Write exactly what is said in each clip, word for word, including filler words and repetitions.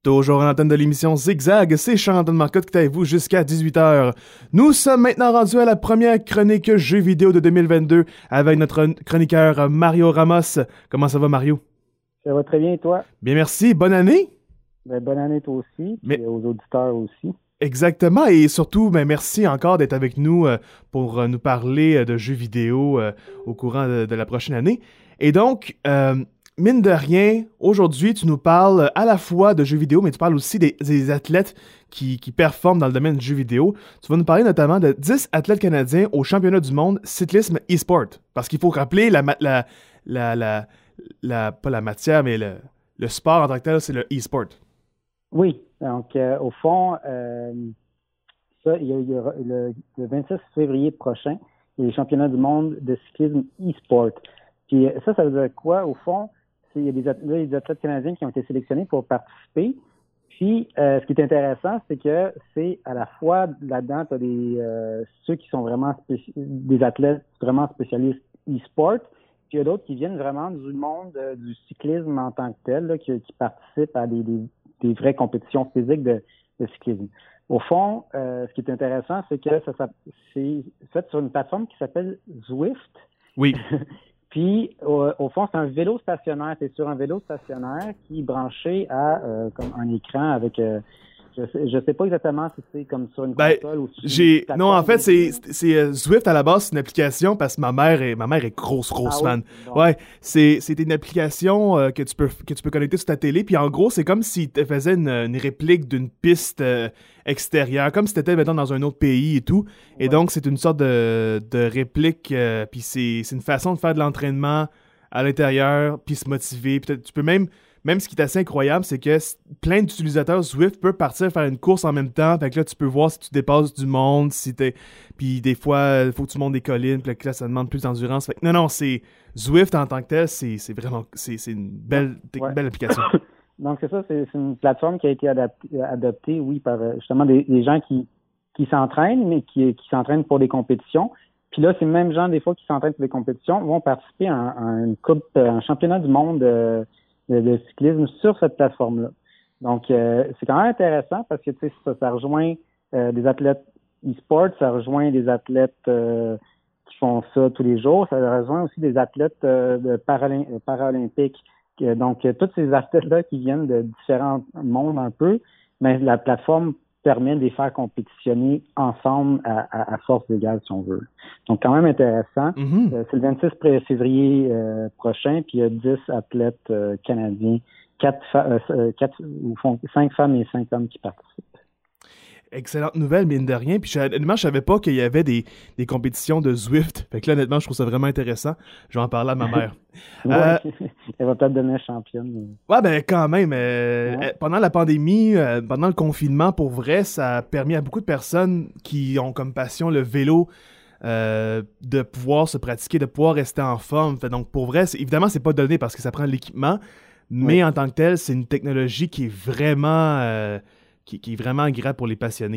Toujours à l'antenne de l'émission Zigzag, c'est Charles-Antoine Marcotte qui est avec vous jusqu'à dix-huit heures. Nous sommes maintenant rendus à la première chronique jeux vidéo de deux mille vingt-deux avec notre chroniqueur Mario Ramos. Comment ça va, Mario? Ça va très bien, et toi? Bien, merci. Bonne année! Ben, bonne année, toi aussi, Mais... et aux auditeurs aussi. Exactement, et surtout, ben, merci encore d'être avec nous euh, pour euh, nous parler euh, de jeux vidéo euh, au courant de, de la prochaine année. Et donc... Euh, Mine de rien, aujourd'hui, tu nous parles à la fois de jeux vidéo, mais tu parles aussi des, des athlètes qui, qui performent dans le domaine du jeu vidéo. Tu vas nous parler notamment de dix athlètes canadiens au championnat du monde cyclisme e-sport. Parce qu'il faut rappeler la, la, la, la, la pas la matière, mais le, le sport en tant que tel, c'est le e-sport. Oui, donc euh, au fond, euh, ça, il y a, il y a le, le vingt-six février prochain, il y a les championnats du monde de cyclisme e-sport. Puis ça, ça veut dire quoi, au fond? Il y a des athlètes, là, des athlètes canadiens qui ont été sélectionnés pour participer. Puis, euh, ce qui est intéressant, c'est que c'est à la fois là-dedans, tu as des euh, ceux qui sont vraiment spéci- des athlètes vraiment spécialistes e-sport, puis il y a d'autres qui viennent vraiment du monde euh, du cyclisme en tant que tel, là, qui, qui participent à des, des, des vraies compétitions physiques de, de cyclisme. Au fond, euh, ce qui est intéressant, c'est que ça, ça c'est fait sur une plateforme qui s'appelle Zwift. Oui. Puis, au, au fond, c'est un vélo stationnaire. C'est sur un vélo stationnaire qui est branché à euh, comme un écran avec... Euh, je sais, je sais pas exactement si c'est comme sur une ben, console ou sur j'ai... une plateforme. Non, en fait, c'est, c'est euh, Zwift à la base, c'est une application parce que ma mère est, ma mère est grosse, grosse ah, fan. Oui? Bon. Ouais, c'est, c'est une application euh, que, tu peux, que tu peux connecter sur ta télé. Puis en gros, c'est comme si tu faisais une, une réplique d'une piste euh, extérieure, comme si tu étais, mettons, dans un autre pays et tout. Et Ouais. donc, c'est une sorte de, de réplique. Euh, puis c'est, c'est une façon de faire de l'entraînement à l'intérieur, puis se motiver. Peut-être, tu peux même... Même ce qui est assez incroyable, c'est que plein d'utilisateurs Zwift peuvent partir faire une course en même temps. Fait que là, tu peux voir si tu dépasses du monde, si t'es... Puis des fois, il faut que tu montes des collines, puis là, ça demande plus d'endurance. Fait que non, non, c'est... Zwift en tant que tel, c'est, c'est vraiment... C'est, c'est une belle, ouais. une belle application. Donc, c'est ça, c'est, c'est une plateforme qui a été adaptée, adoptée, oui, par justement des, des gens qui, qui s'entraînent, mais qui, qui s'entraînent pour des compétitions. Puis là, ces mêmes gens, des fois, qui s'entraînent pour des compétitions, vont participer à un, à une coupe, un championnat du monde euh, De, de cyclisme sur cette plateforme-là. Donc, euh, c'est quand même intéressant parce que, tu sais, ça, ça rejoint euh, des athlètes e-sport, ça rejoint des athlètes euh, qui font ça tous les jours, ça rejoint aussi des athlètes euh, de paralym- paralympiques. Euh, donc, euh, tous ces athlètes-là qui viennent de différents mondes un peu, mais la plateforme permet de les faire compétitionner ensemble à, à, à force égale, si on veut. Donc, quand même intéressant. Mm-hmm. Euh, c'est le vingt-six février euh, prochain, puis il y a dix athlètes euh, canadiens, quatre, fa- euh, quatre ou font cinq femmes et cinq hommes qui participent. Excellente nouvelle, mine de rien. Puis honnêtement, je savais pas qu'il y avait des, des compétitions de Zwift. Fait que là, honnêtement, je trouve ça vraiment intéressant. Je vais en parler à ma mère. ouais, euh, elle va peut-être devenir championne. Mais... Ouais, ben quand même. Euh, ouais. Pendant la pandémie, euh, pendant le confinement, pour vrai, ça a permis à beaucoup de personnes qui ont comme passion le vélo euh, de pouvoir se pratiquer, de pouvoir rester en forme. Fait, donc, pour vrai, c'est, évidemment, c'est pas donné parce que ça prend de l'équipement, mais ouais. En tant que tel, c'est une technologie qui est vraiment... Euh, Qui, qui est vraiment agréable pour les passionnés.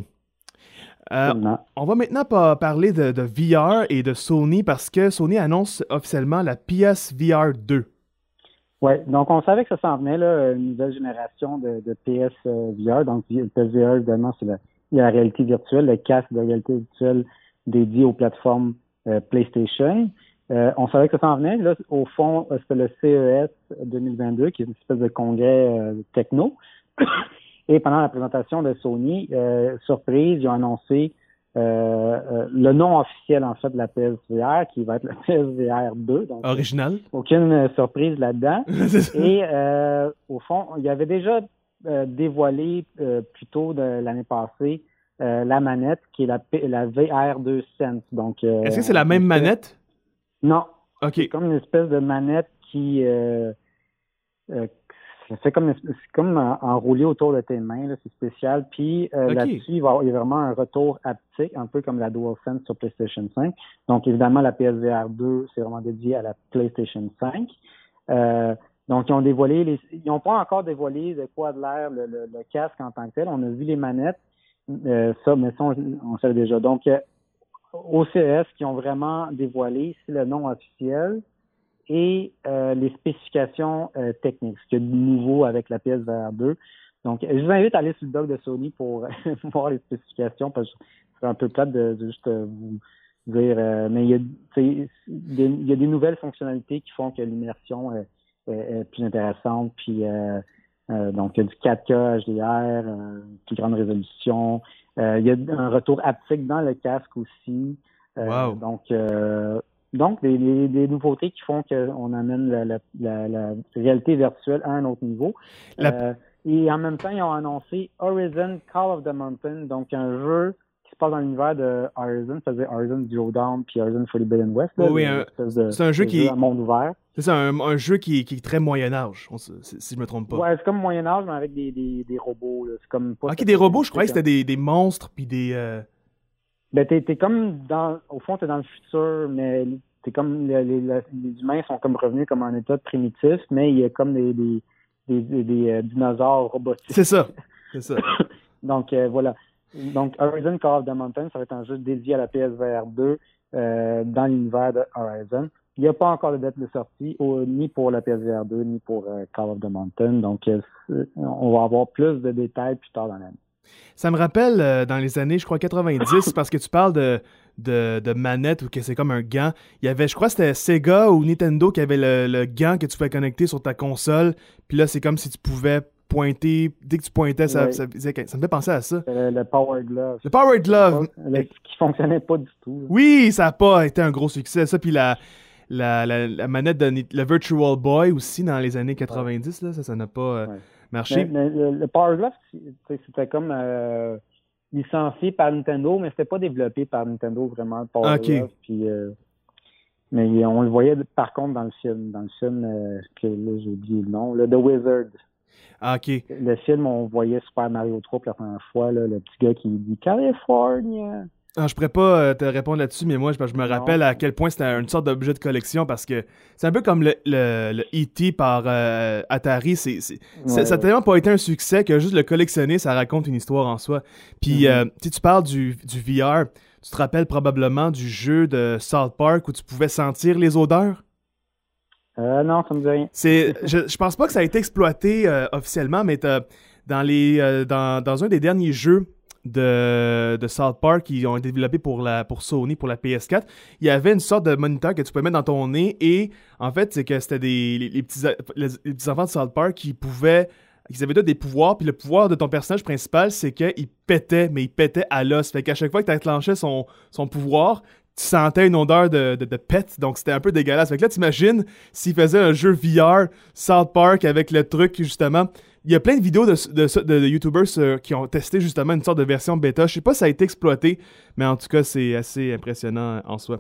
Euh, on va maintenant pa- parler de, de V R et de Sony parce que Sony annonce officiellement la P S V R deux. Oui, donc on savait que ça s'en venait, là, une nouvelle génération de, de P S V R. Donc, le P S V R, évidemment, c'est la, la réalité virtuelle, le casque de réalité virtuelle dédié aux plateformes euh, PlayStation. Euh, on savait que ça s'en venait. Là, au fond, c'était le C E S deux mille vingt-deux, qui est une espèce de congrès euh, techno. Et pendant la présentation de Sony, euh, surprise, ils ont annoncé euh, euh, le nom officiel, en fait, de la P S V R, qui va être la P S V R deux. Donc, original. Euh, aucune euh, surprise là-dedans. Et euh, au fond, il y avait déjà euh, dévoilé euh, plus tôt de l'année passée euh, la manette, qui est la, P- la V R deux Sense. Donc, euh, est-ce que c'est la même espèce... manette? Non. OK. C'est comme une espèce de manette qui... Euh, euh, C'est comme, c'est comme enroulé autour de tes mains, là, c'est spécial. Puis euh, okay. Là-dessus, il va y avoir, il y a vraiment un retour haptique, un peu comme la DualSense sur PlayStation cinq. Donc évidemment, la P S V R deux, c'est vraiment dédié à la PlayStation cinq. Euh, donc ils ont dévoilé, les, ils n'ont pas encore dévoilé de quoi de l'air le, le, le casque en tant que tel. On a vu les manettes, euh, ça, mais ça on, on savait déjà. Donc euh, au C E S, qui ont vraiment dévoilé, c'est le nom officiel. Et euh, les spécifications euh, techniques, ce qu'il y a de nouveau avec la P S V R deux. Donc, je vous invite à aller sur le blog de Sony pour voir les spécifications, parce que c'est un peu plate de, de juste euh, vous dire, euh, mais il y, a, des, il y a des nouvelles fonctionnalités qui font que l'immersion est, est, est plus intéressante, puis euh, euh, donc il y a du quatre K H D R, euh, plus grande résolution, euh, il y a un retour haptique dans le casque aussi, euh, Wow. donc euh, donc des, des, des nouveautés qui font qu'on amène la, la, la, la réalité virtuelle à un autre niveau. La... Euh, et en même temps, ils ont annoncé Horizon Call of the Mountain, donc un jeu qui se passe dans l'univers de Horizon, c'est-à-dire Horizon Zero Dawn puis Horizon Forbidden West. Là, oh oui, le, un, de, c'est un jeu qui jeu à monde ouvert. C'est ça, un, un jeu qui, qui est très Moyen-Âge, si je me trompe pas. Ouais, c'est comme Moyen-Âge, mais avec des, des, des robots. Là. C'est comme pas ok, des robots, je croyais que c'était des, des monstres puis des... Euh... Ben, t'es, t'es comme dans... Au fond, t'es dans le futur, mais t'es comme... Les, les, les humains sont comme revenus comme un état primitif, mais il y a comme des... des des, des, des euh, dinosaures robotiques. C'est ça, c'est ça. Donc, euh, voilà. Donc, Horizon Call of the Mountain, ça va être un jeu dédié à la P S V R deux euh, dans l'univers de Horizon. Il n'y a pas encore de date de sortie, au, ni pour la P S V R deux, ni pour euh, Call of the Mountain. Donc, euh, on va avoir plus de détails plus tard dans l'année. Ça me rappelle euh, dans les années, je crois, quatre-vingt-dix, parce que tu parles de, de, de manette ou que c'est comme un gant. Il y avait, je crois, c'était Sega ou Nintendo qui avait le, le gant que tu pouvais connecter sur ta console. Puis là, c'est comme si tu pouvais pointer. Dès que tu pointais, ça, oui. ça, ça, ça me fait penser à ça. Le, le Power Glove. Le Power Glove. Le, qui fonctionnait pas du tout. Oui, ça n'a pas été un gros succès. Ça, puis la, la, la, la manette de le Virtual Boy aussi dans les années quatre-vingt-dix, là, ça, ça n'a pas... Euh, ouais. marché. Mais, mais le, le Power Glove, c'était comme euh, licencié par Nintendo, mais c'était pas développé par Nintendo vraiment, le Power okay. Glove. Puis, euh, mais on le voyait par contre dans le film, dans le film euh, que là j'ai oublié le nom, le The Wizard. Ah, ok. Le film, on voyait Super Mario trois pour la première fois, là, le petit gars qui dit California. Ah, je pourrais pas euh, te répondre là-dessus, mais moi, je, je me rappelle non. à quel point c'était une sorte d'objet de collection parce que c'est un peu comme le, le, le E T par euh, Atari. C'est, c'est, ouais, ça n'a ouais. tellement pas été un succès que juste le collectionner, ça raconte une histoire en soi. Puis, mm-hmm. euh, tu parles du, du V R, tu te rappelles probablement du jeu de South Park où tu pouvais sentir les odeurs? Euh, non, ça me dit rien. C'est, je, je pense pas que ça a été exploité euh, officiellement, mais dans, les, euh, dans, dans un des derniers jeux De, de South Park qui ont été développés pour, la, pour Sony, pour la P S quatre, il y avait une sorte de moniteur que tu pouvais mettre dans ton nez et en fait, c'est que c'était des les, les, petits, les, les petits enfants de South Park qui pouvaient, ils avaient tous des pouvoirs, puis le pouvoir de ton personnage principal, c'est qu'il pétait, mais il pétait à l'os. Fait qu'à chaque fois que tu enclenchais son, son pouvoir, tu sentais une odeur de, de, de pet, donc c'était un peu dégueulasse. Fait que là, t'imagines s'il faisait un jeu V R South Park avec le truc, justement. Il y a plein de vidéos de, de, de, de YouTubers euh, qui ont testé justement une sorte de version bêta. Je sais pas si ça a été exploité, mais en tout cas, c'est assez impressionnant en soi.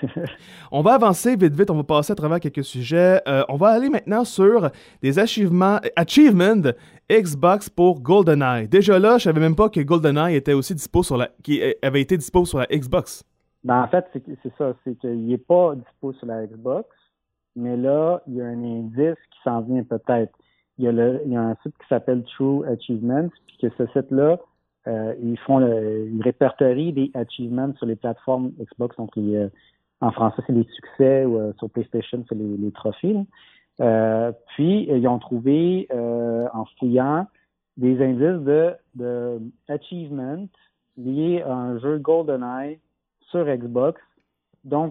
On va avancer vite, vite. On va passer à travers quelques sujets. Euh, on va aller maintenant sur des achievements, achievements Xbox pour GoldenEye. Déjà là, je savais même pas que GoldenEye était aussi dispo sur la, qui avait été dispo sur la Xbox. Ben, en fait, c'est, c'est ça. C'est qu'il n'est pas dispo sur la Xbox, mais là, il y a un indice qui s'en vient peut-être. Il y, a le, il y a un site qui s'appelle True Achievements, puis que ce site-là, euh, ils font le, ils répertorient des achievements sur les plateformes Xbox. Donc, les, euh, en français, c'est les succès, ou euh, sur PlayStation, c'est les, les trophées. Euh, puis, ils ont trouvé, euh, en fouillant, des indices de, de achievements liés à un jeu GoldenEye sur Xbox. Donc,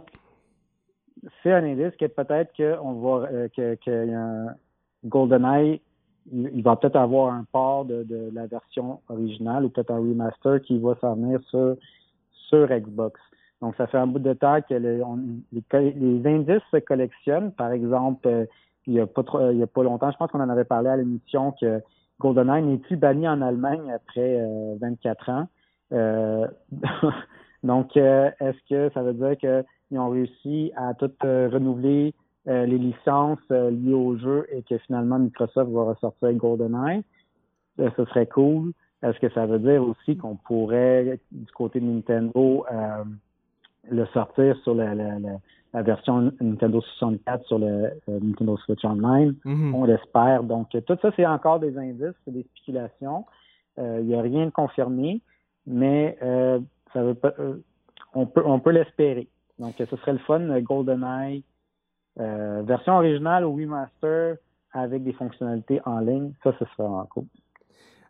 c'est un indice que peut-être qu'on va, euh, que, que y a un GoldenEye, il va peut-être avoir un port de, de la version originale ou peut-être un remaster qui va s'en venir sur, sur Xbox. Donc, ça fait un bout de temps que le, on, les, les indices se collectionnent. Par exemple, euh, il y a pas trop, il y a pas longtemps, je pense qu'on en avait parlé à l'émission que GoldenEye n'est plus banni en Allemagne après euh, vingt-quatre ans. Euh, donc, euh, est-ce que ça veut dire qu'ils ont réussi à tout euh, renouveler Euh, les licences euh, liées au jeu et que finalement Microsoft va ressortir GoldenEye? Euh, ce serait cool. Est-ce que ça veut dire aussi qu'on pourrait, du côté de Nintendo, euh, le sortir sur la, la, la, la version Nintendo soixante-quatre sur le euh, Nintendo Switch Online? Mm-hmm. On l'espère. Donc, tout ça, c'est encore des indices, c'est des spéculations. Il euh, n'y a rien de confirmé, mais euh, ça veut pas, euh, on peut, on peut l'espérer. Donc, ce serait le fun, GoldenEye. Euh, version originale ou remaster avec des fonctionnalités en ligne, ça, ce serait vraiment cool.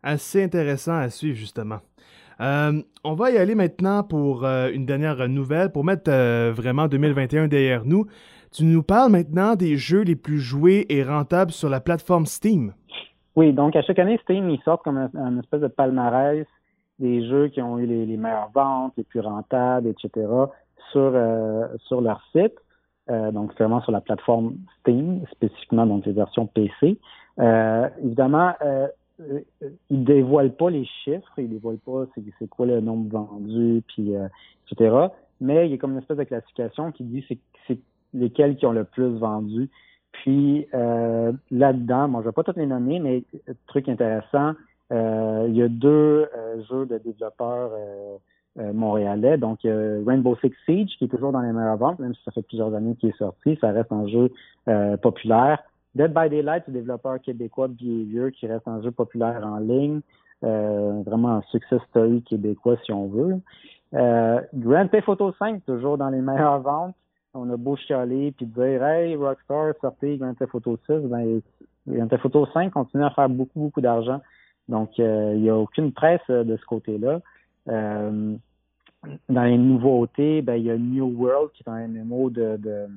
Assez intéressant à suivre, justement. Euh, on va y aller maintenant pour euh, une dernière nouvelle, pour mettre euh, vraiment deux mille vingt et un derrière nous. Tu nous parles maintenant des jeux les plus joués et rentables sur la plateforme Steam. Oui, donc à chaque année, Steam, ils sortent comme un, un espèce de palmarès des jeux qui ont eu les, les meilleures ventes, les plus rentables, et cetera, sur, euh, sur leur site. Euh, donc, vraiment sur la plateforme Steam, spécifiquement donc les versions P C. Euh, évidemment, euh, ils dévoilent pas les chiffres, ils dévoilent pas c'est, c'est quoi le nombre vendu, puis euh, et cetera. Mais il y a comme une espèce de classification qui dit c'est, c'est lesquels qui ont le plus vendu. Puis euh, là-dedans, bon, je vais pas toutes les nommer, mais truc intéressant, euh, il y a deux euh, jeux de développeurs euh, euh, montréalais. Donc euh, Rainbow Six Siege, qui est toujours dans les meilleures ventes, même si ça fait plusieurs années qu'il est sorti, ça reste un jeu euh, populaire. Dead by Daylight, le développeur québécois Behavior, qui reste un jeu populaire en ligne, euh, vraiment un success story québécois si on veut. Euh, Grand Theft Auto cinq, toujours dans les meilleures ventes. On a beau chialer puis dire hey Rockstar sortez Grand Theft Auto six, ben Grand Theft Auto cinq continue à faire beaucoup beaucoup d'argent, donc euh, il n'y a aucune presse euh, de ce côté-là. Euh, dans les nouveautés, ben il y a New World qui est un M M O de, de,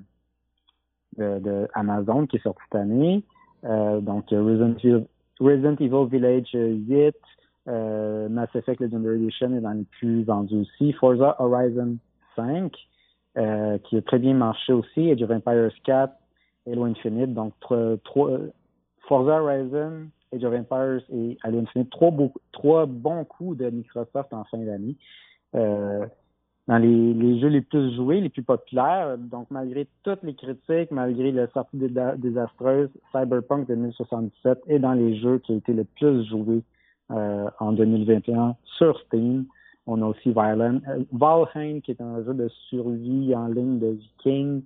de, de Amazon qui est sorti cette année, euh, donc Resident Evil, Resident Evil Village huit, euh, Mass Effect Legendary Edition est dans les plus vendus aussi, Forza Horizon cinq. Euh, qui a très bien marché aussi, Age of Empires quatre, Halo Infinite, donc trois, trois, Forza Horizon, Age of Empires et Halo Infinite, trois, beaux, trois bons coups de Microsoft en fin d'année. Euh, dans les, les jeux les plus joués, les plus populaires, donc malgré toutes les critiques, malgré la sortie désastreuse, Cyberpunk deux mille soixante-dix-sept est dans les jeux qui a été le plus joué euh, en deux mille vingt et un sur Steam. On a aussi Valheim, Valheim, qui est un jeu de survie en ligne de Vikings.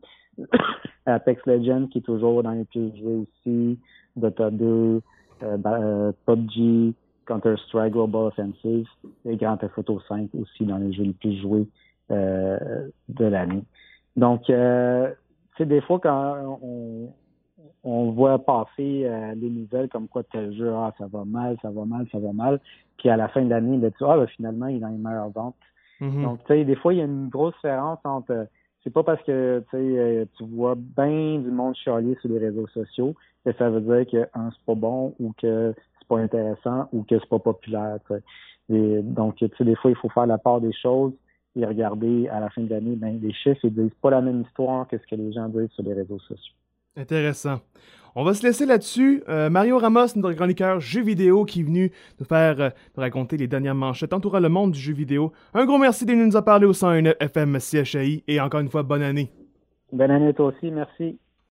Apex Legends, qui est toujours dans les plus joués aussi. Dota deux, euh, euh, P U B G, Counter-Strike, Global Offensive. Et Grand Theft Auto cinq aussi dans les jeux les plus joués euh, de l'année. Donc, euh, tu sais, des fois, quand on, on voit passer euh, les nouvelles comme quoi tel jeu, ah, ça va mal, ça va mal, ça va mal. Puis à la fin de l'année, ben, tu ah, ben, finalement, il est dans les meilleures ventes. Mm-hmm. Donc, tu sais, des fois, il y a une grosse différence entre, c'est pas parce que, tu sais, tu vois bien du monde chialer sur les réseaux sociaux que ça veut dire que, un, c'est pas bon ou que c'est pas intéressant ou que c'est pas populaire, tu sais. Et donc, tu sais, des fois, il faut faire la part des choses et regarder à la fin de l'année, ben, les chiffres, ils disent pas la même histoire que ce que les gens disent sur les réseaux sociaux. Intéressant. On va se laisser là-dessus. Euh, Mario Ramos, notre chroniqueur jeux vidéo, qui est venu nous faire euh, nous raconter les dernières manchettes entourant le monde du jeu vidéo. Un gros merci de nous a parlé au cent un F M C H A I et encore une fois, bonne année. Bonne année toi aussi, merci.